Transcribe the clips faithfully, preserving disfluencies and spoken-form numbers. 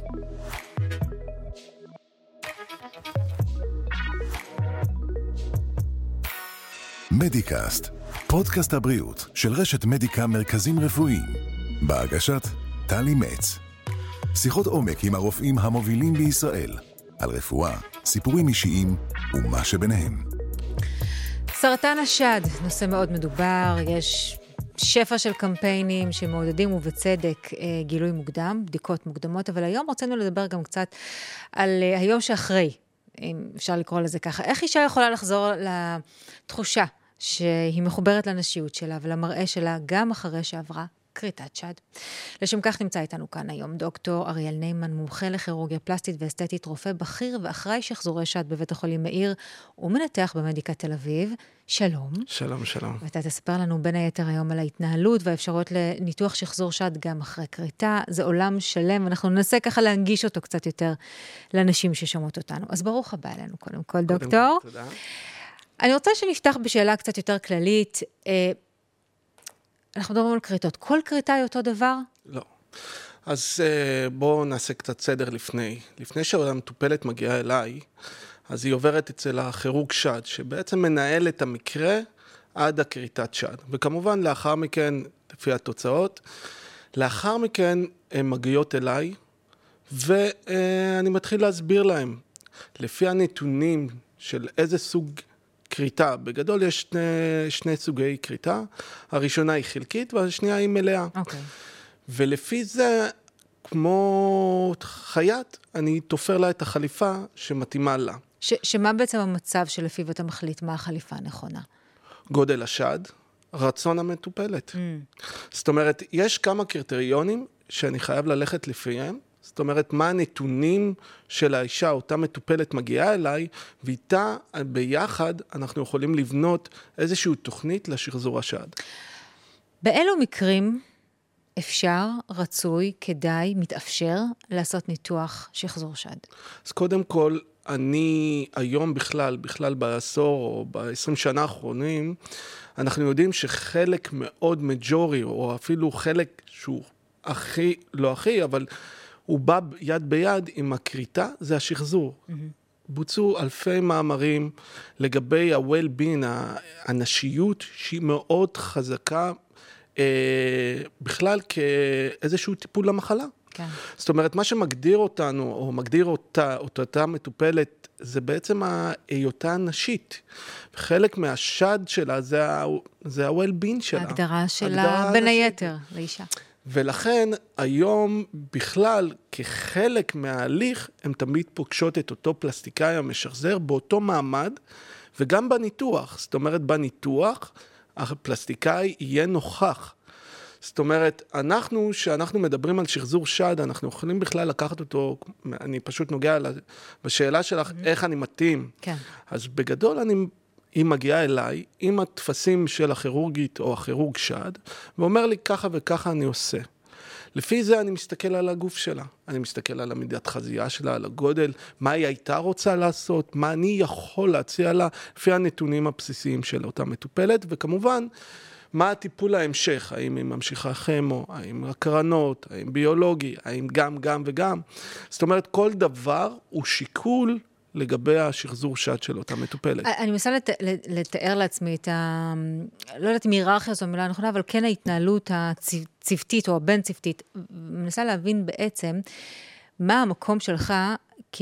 מדיקאסט, פודקאסט הבריאות של רשת מדיקה מרכזים רפואיים, בהגשת טלי מצ. שיחות עומק עם הרופאים המובילים בישראל, על רפואה, סיפורים אישיים ומה שביניהם. סרטן השד, נושא מאוד מדובר, יש שפע של קמפיינים שמעודדים ובצדק גילוי מוקדם, בדיקות מוקדמות, אבל היום רצינו לדבר גם קצת על היום שאחרי, אם אפשר לקרוא לזה ככה. איך אישה יכולה לחזור לתחושה שהיא מחוברת לנשיות שלה ולמראה שלה גם אחרי שעברה קריטת שד? לשם כך נמצא איתנו כאן היום דוקטור אריאל ניימן, מומחה לכירורגיה פלסטית ואסתטית, רופא בכיר ואחראי שחזורי שד בבית החולים מאיר, ומנתח במדיקה תל אביב. שלום. שלום, שלום. ואתה תספר לנו בין היתר היום על ההתנהלות והאפשרות לניתוח שחזור שד גם אחרי קריטה. זה עולם שלם, ואנחנו ננסה ככה להנגיש אותו קצת יותר לאנשים ששומעות אותנו. אז ברוך הבא אלינו קודם כל, דוקטור. תודה. אני רוצה שנפתח בשאלה קצת יותר כללית. אנחנו מדברים על קריטות. כל קריטה היא אותו דבר? לא. אז בואו נעשה קצת סדר לפני. לפני שהמטופלת מגיעה אליי, אז היא עוברת אצל הכירורג שד, שבעצם מנהל את המקרה עד הקריטת שד. וכמובן, לאחר מכן, לפי התוצאות, לאחר מכן הן מגיעות אליי, ואני מתחיל להסביר להם, לפי הנתונים של איזה סוג קריטה, בגדול יש שני, שני סוגי קריטה, הראשונה היא חלקית והשנייה היא מלאה. אוקיי. ולפי זה, כמו חייט, אני תופר לה את החליפה שמתאימה לה. ש- שמה בעצם המצב שלפיו אתה מחליט מה החליפה הנכונה? גודל השד, רצון המטופלת. Mm. זאת אומרת, יש כמה קריטריונים שאני חייב ללכת לפיהם, זאת אומרת, מה הנתונים של האישה, אותה מטופלת מגיעה אליי, ואיתה ביחד אנחנו יכולים לבנות איזושהי תוכנית לשחזור השד. באילו מקרים אפשר, רצוי, כדאי, מתאפשר לעשות ניתוח שחזור שד? אז קודם כל, אני היום בכלל, בכלל בעשור או ב-עשרים שנה האחרונים, אנחנו יודעים שחלק מאוד מג'ורי, או אפילו חלק שהוא הכי, לא הכי, אבל הוא בא יד ביד עם הקריטה, זה השחזור. Mm-hmm. בוצעו אלפי מאמרים לגבי ה-well-being, הנשיות, שהיא מאוד חזקה, אה, בכלל כאיזשהו טיפול למחלה. כן. זאת אומרת, מה שמגדיר אותנו, או מגדיר אותה, אותה מטופלת, זה בעצם היותה נשית. חלק מהשד שלה, זה ה-well-being שלה. ההגדרה שלה בין היתר, לאישה. ולכן היום בכלל כחלק מההליך הם תמיד פוגשות את אותו פלסטיקאי המשחזר באותו מעמד וגם בניתוח. זאת אומרת בניתוח הפלסטיקאי יהיה נוכח. זאת אומרת אנחנו שאנחנו מדברים על שחזור שד אנחנו יכולים בכלל לקחת אותו, אני פשוט נוגע בשאלה שלך איך אני מתאים. כן. אז בגדול אני היא מגיעה אליי עם התפסים של הכירורגית או הכירורג שד, ואומר לי ככה וככה אני עושה. לפי זה אני מסתכל על הגוף שלה, אני מסתכל על המידת חזייה שלה, על הגודל, מה היא הייתה רוצה לעשות, מה אני יכול להציע לה, לפי הנתונים הבסיסיים של אותה מטופלת, וכמובן, מה הטיפול ההמשך, האם היא ממשיכה כימו, האם הקרנות, האם ביולוגי, האם גם, גם וגם. זאת אומרת, כל דבר הוא שיקול לגבי השחזור שד של אותה מטופלת. אני מנסה לת... לתאר לעצמי את ה... לא יודעת אם היררכיה זו המילה הנכונה, אבל כן ההתנהלות הצוותית או הבין-צוותית. מנסה להבין בעצם מה המקום שלך כ...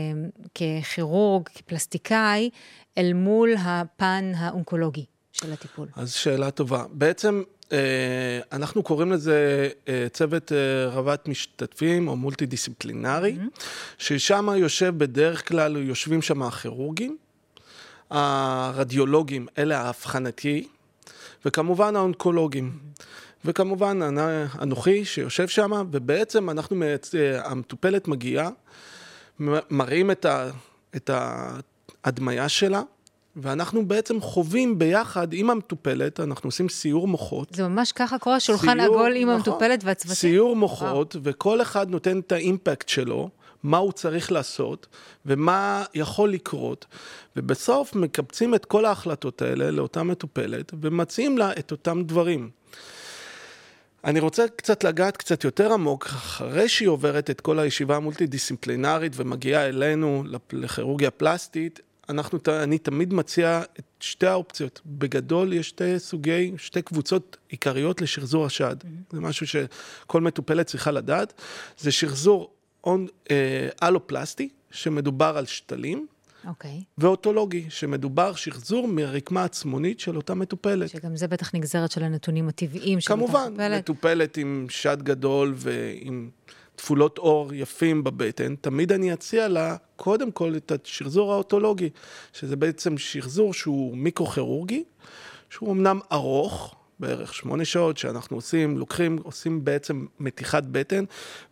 ככירורג, כפלסטיקאי, אל מול הפן האונקולוגי של הטיפול. אז שאלה טובה. בעצם אנחנו קוראים לזה צוות רבת משתתפים או מולטי דיסציפלינרי, ששם יושב בדרך כלל, יושבים שם הכירורגים, הרדיולוגים, אלה ההבחנתי, וכמובן האונקולוגים. וכמובן אנוכי שיושב שם, ובעצם אנחנו, המטופלת מגיעה, מראים את ההדמיה שלה, ואנחנו בעצם חווים ביחד עם המטופלת, אנחנו עושים סיור מוחות. זה ממש ככה קורה, שולחן סיור, עגול עם נכון, המטופלת והצוותים. סיור מוחות, וואו. וכל אחד נותן את האימפקט שלו, מה הוא צריך לעשות, ומה יכול לקרות, ובסוף מקבצים את כל ההחלטות האלה לאותה מטופלת, ומציעים לה את אותם דברים. אני רוצה קצת לגעת קצת יותר עמוק, אחרי שהיא עוברת את כל הישיבה המולטי-דיסציפלינרית ומגיעה אלינו לכירורגיה פלסטית, אנחנו, אני תמיד מציע את שתי האופציות. בגדול יש שתי סוגי, שתי קבוצות עיקריות לשחזור השד. Mm-hmm. זה משהו שכל מטופלת צריכה לדעת. זה שחזור און, אה, אלופלסטי, שמדובר על שתלים, אוקיי. ואוטולוגי, שמדובר שחזור מהרקמה עצמונית של אותה מטופלת. שגם זה בטח נגזרת של הנתונים הטבעיים של אותה מטופלת. מטופלת. מטופלת עם שד גדול ועם תפולות אור יפים בבטן, תמיד אני אציע לה קודם כל את השחזור האוטולוגי, שזה בעצם שחזור שהוא מיקרוכירורגי, שהוא אמנם ארוך, בערך שמונה שעות שאנחנו עושים, לוקחים, עושים בעצם מתיחת בטן,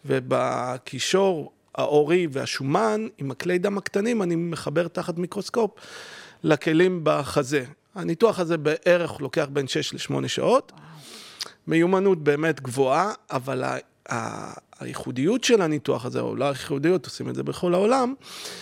ובקישור האורי והשומן, עם הכלי דם הקטנים, אני מחבר תחת מיקרוסקופ לכלים בחזה. הניתוח הזה בערך לוקח בין שש לשמונה שעות, מיומנות באמת גבוהה, אבל ה... הייחודיות של הניתוח הזה, או לא הייחודיות, עושים את זה בכל העולם,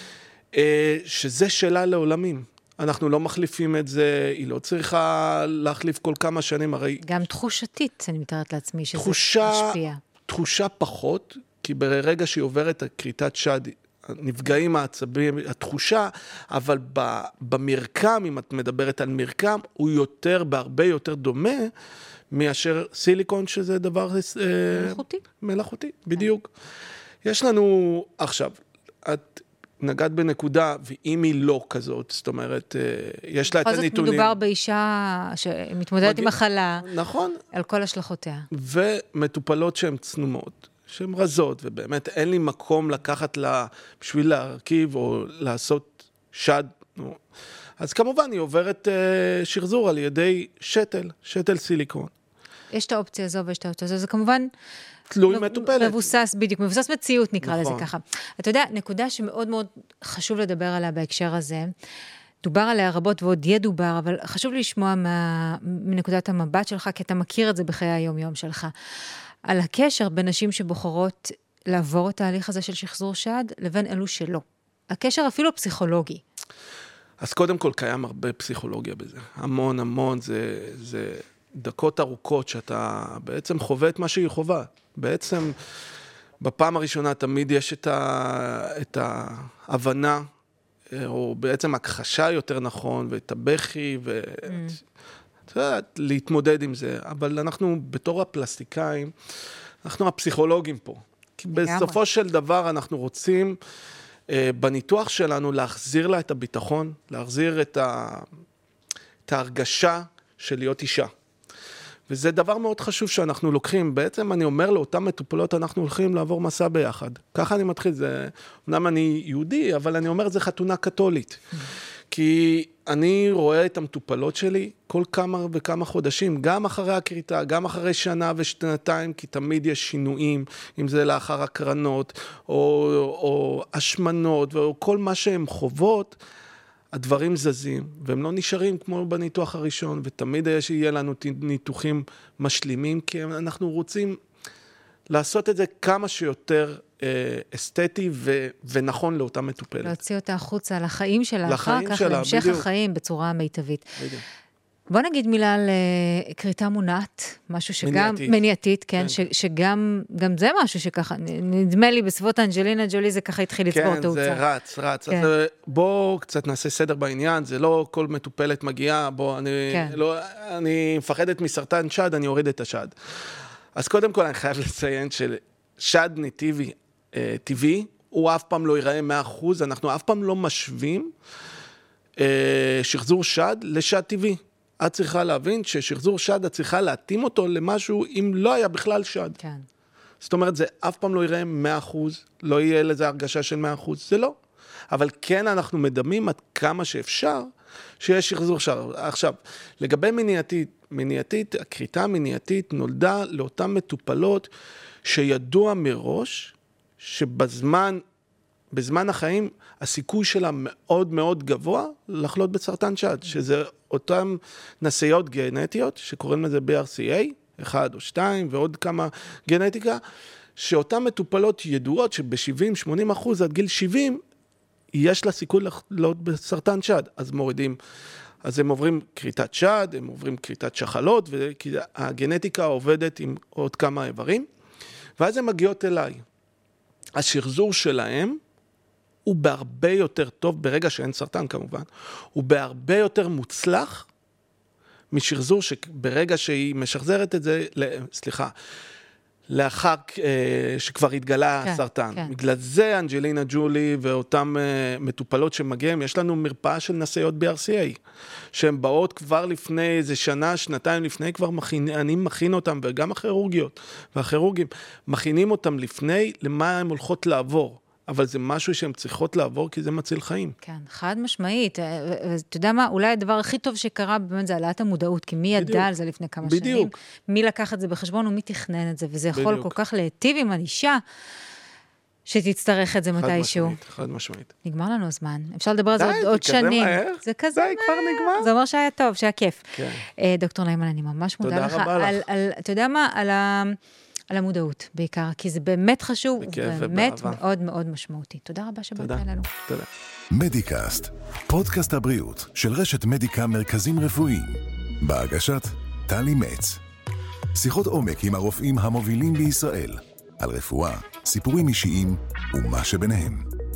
שזה שאלה לעולמים. אנחנו לא מחליפים את זה, היא לא צריכה להחליף כל כמה שנים, הרי... גם תחושתית, אני מתארת לעצמי, שזה תחושה, משפיע. תחושה פחות, כי ברגע שהיא עוברת הקריטת שד, נפגעים העצבים, התחושה, אבל במרקם, אם את מדברת על מרקם, הוא יותר, בהרבה יותר דומה, מאשר סיליקון, שזה דבר... מלאכותי. מלאכותי, בדיוק. יש לנו, עכשיו, את נגעת בנקודה, ואם היא לא כזאת, זאת אומרת, יש לה את הנתונים... בכל זאת מדובר באישה שמתמודדת עם מחלה. נכון. על כל השלכותיה. ומטופלות שהן צנומות, שהן רזות, ובאמת אין לי מקום לקחת לה, בשביל להרכיב או לעשות שד, אז כמובן היא עוברת uh, שחזור על ידי שתל, שתל סיליקון. יש את האופציה הזו ויש את האופציה הזו, זה כמובן... תלוי מטופלת. מבוסס, בדיוק, מבוסס מציאות נקרא נכון. לזה ככה. אתה יודע, נקודה שמאוד מאוד חשוב לדבר עליה בהקשר הזה, דובר עליה רבות ועוד ידובר, אבל חשוב לי לשמוע מה, מנקודת המבט שלך, כי אתה מכיר את זה בחיי היום-יום שלך, על הקשר בין נשים שבוחרות לעבור את ההליך הזה של שחזור שד, לבין אלו שלא. הקשר אפילו פסיכולוגי. אז קודם כל קיים הרבה פסיכולוגיה בזה. המון, המון, זה, זה דקות ארוכות שאתה בעצם חווה את מה שהיא חווה. בעצם, בפעם הראשונה תמיד יש את, ה, את ההבנה, או בעצם הכחשה יותר נכון, ואת הבכי, ו... mm. להתמודד עם זה. אבל אנחנו, בתור הפלסטיקאים, אנחנו הפסיכולוגים פה. כי בסופו של דבר אנחנו רוצים... בניתוח שלנו להחזיר לה את הביטחון, להחזיר את, ה... את ההרגשה של להיות אישה. וזה דבר מאוד חשוב שאנחנו לוקחים. בעצם אני אומר לאותם מטופלות, אנחנו הולכים לעבור מסע ביחד. ככה אני מתחיל, זה, אמנם אני יהודי, אבל אני אומר, זה חתונה קתולית. כי אני רואה את המטופלות שלי כל כמה וכמה חודשים, גם אחרי הקריטה, גם אחרי שנה ושנתיים, כי תמיד יש שינויים, אם זה לאחר הקרנות, או, או השמנות, וכל מה שהם חוות, הדברים זזים, והם לא נשארים כמו בניתוח הראשון, ותמיד יהיה לנו ניתוחים משלימים, כי אנחנו רוצים לעשות את זה כמה שיותר אסתטי ו- ונכון לאותה מטופלת. להוציא אותה החוצה לחיים שלה, לחיים אחר כך שלה, להמשך בדיוק. החיים בצורה מיטבית. בדיוק. בוא נגיד מילה על uh, קריטה מונעת, משהו שגם... מניעתית. מניעתית, כן, כן. ש, שגם גם זה משהו שככה, נדמה לי בסביבות אנג'לינה ג'ולי זה ככה התחיל לצבור כן, תאוצה. זה רץ, רץ. כן. אז בוא קצת נעשה סדר בעניין, זה לא כל מטופלת מגיעה, בוא, אני, כן. לא, אני מפחדת מסרטן שד, אני אוריד את השד. אז קודם כל אני חייב לציין ששד נטיבי, אה, טבעי, הוא אף פעם לא ייראה מאה אחוז, אנחנו אף פעם לא משווים אה, שחזור שד לשד טבעי. את צריכה להבין ששחזור שד, את צריכה להתאים אותו למשהו, אם לא היה בכלל שד. כן. זאת אומרת, זה אף פעם לא ייראה מאה אחוז, לא יהיה לזה הרגשה של מאה אחוז, זה לא. אבל כן אנחנו מדמים עד כמה שאפשר, שיש שחזור שד. עכשיו, לגבי מניעתית, מניעתית, הקריטה המניעתית נולדה לאותן מטופלות, שידוע מראש, שבזמן, בזמן החיים, הסיכוי שלה מאוד מאוד גבוה לחלות בסרטן שד, שזה אותן נשאיות גנטיות, שקוראים לזה בי אר סי איי, אחד או שתיים, ועוד כמה גנטיקה, שאותן מטופלות ידועות שב-שבעים שמונים אחוז עד גיל שבעים, יש לה סיכוי לחלות בסרטן שד. אז מורידים אז הם עוברים קריטת שד, הם עוברים קריטת שחלות, והגנטיקה עובדת עם עוד כמה איברים, ואז הן מגיעות אליי. השחזור שלהם הוא בהרבה יותר טוב, ברגע שאין סרטן כמובן, הוא בהרבה יותר מוצלח, משחזור שברגע שהיא משחזרת את זה, סליחה, לאחר שכבר התגלה כן, הסרטן. כן. בגלל זה אנג'לינה ג'ולי ואותם מטופלות שמגיעים, יש לנו מרפאה של נשאיות בי אר סי איי, שהן באות כבר לפני איזה שנה, שנתיים לפני, כבר מכין, אני מכין אותם, וגם הכירורגיות והכירורגים, מכינים אותם לפני למה הן הולכות לעבור. אבל זה משהו שהן צריכות לעבור, כי זה מציל חיים. כן, חד משמעית. אתה יודע מה, אולי הדבר הכי טוב שקרה באמת זה העלאת המודעות, כי מי ידע על זה לפני כמה שנים? בדיוק. מי לקח את זה בחשבון ומי תכנן את זה, וזה יכול כל כך להיטיב עם האישה, שתצטרך את זה מתישהו. חד משמעית, חד משמעית. נגמר לנו הזמן. אפשר לדבר על זה עוד שנים. זה כזה מהר. די, כבר נגמר. זה אומר שהיה טוב, שהיה כיף. כן. דוקטור נאימן, אני ממש מודה לך. תודה רבה לך. אתה יודע מה, על ה... על המודעות בעיקר, כי זה באמת חשוב, ובאמת מאוד מאוד משמעותי. תודה רבה שבאת אלינו. תודה. מדיקאסט, פודקאסט הבריאות של רשת מדיקה מרכזים רפואיים. בהגשת טלי מצ. שיחות עומק עם הרופאים המובילים בישראל, על רפואה, סיפורים אישיים ומה שביניהם.